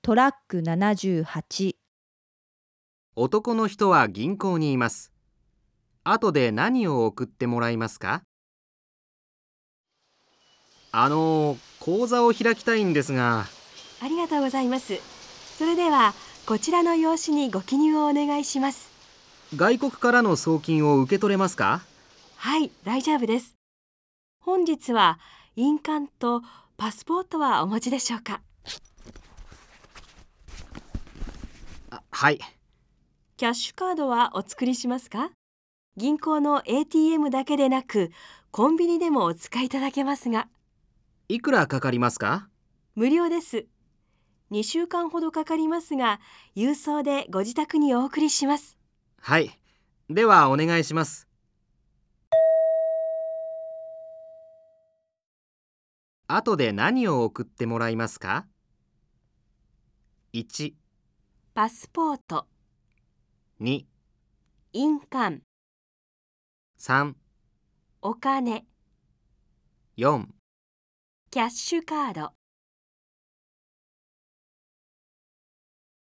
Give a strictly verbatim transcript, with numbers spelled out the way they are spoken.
トラックななじゅうはち。 男の人は銀行にいます。後で何を送ってもらいますか？あの、口座を開きたいんですが。 ありがとうございます。それではこちらの用紙にご記入をお願いします。 外国からの送金を受け取れますか？ はい、大丈夫です。本日は印鑑とパスポートはお持ちでしょうか？ あ、はい。 キャッシュカードはお作りしますか？銀行の エーティーエム だけでなくコンビニでもお使いいただけますが。 いくらかかりますか？ 無料です。にしゅうかんほどかかりますが、郵送でご自宅にお送りします。 はい。ではお願いします。後で何を送ってもらいますか？いち、 パスポート、 に、 印鑑、 さん、 お金、 よん。 キャッシュカード。